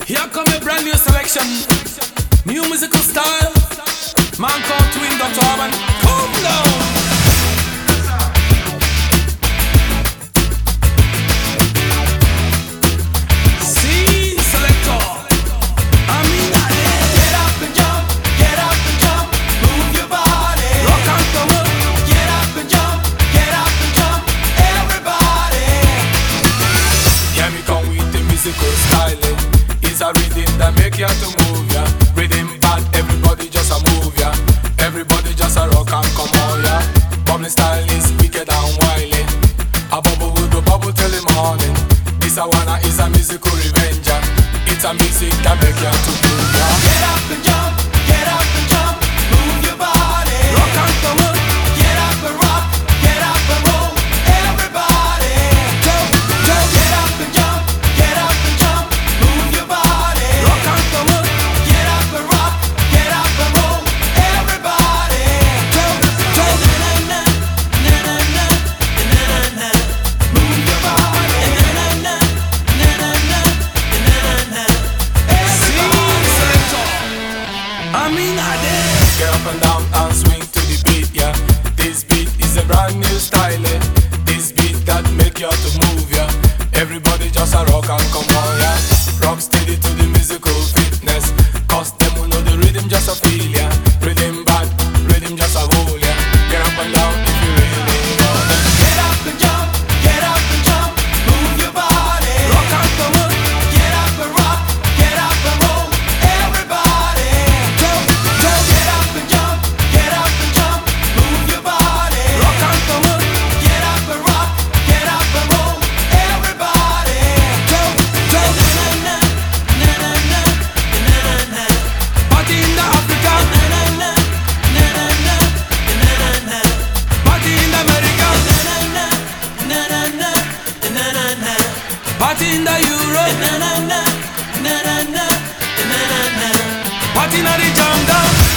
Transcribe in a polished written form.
Here come a brand new selection, new musical style. Man called Twin Dr. Urban. Calm down. Musical styling is a rhythm that make you to move, yeah. Rhythm bad, everybody just a move, yeah. Everybody just a rock and come on, yeah. Bubbling style is wicked and wily. A bubble will go bubble till the morning. This a wanna is a musical revenge, yeah. It's a music that make you to move, yeah. Get up and jump, get up and jump, move your body. Rock and come on. Get up and rock, get up and roll, everybody. Jump, jump. Get up and jump, get up and jump, move your body. Rock and come on. Get up and rock, get up and roll, everybody. Jump, jump. Na na na na na na na. Move your body. Na na na na na na na. Get up and down and swing to the beat, yeah. This beat is a brand new style, eh. This beat that make you to move, yeah. Everybody just a rock and come on, yeah. Rock steady to the musical fitness. Cause them who know the rhythm just a feel, yeah. Rhythm bad, rhythm just a roll, yeah. Get up and down if you really want it. Get up and jump, get up and jump, move your body. Rock and come on. Get up and rock, get up and roll, everybody. Jump, jump. Get up and jump, get up and jump, move your body. Rock and come on. Get up and rock, get up and roll, everybody. Jump, jump. Na na na na na na. Party in the Africa. Na na na na na na na. Party in the America. Na na na na na na na. Party in the Europe. Na na na na na na na na. Party in the jam down.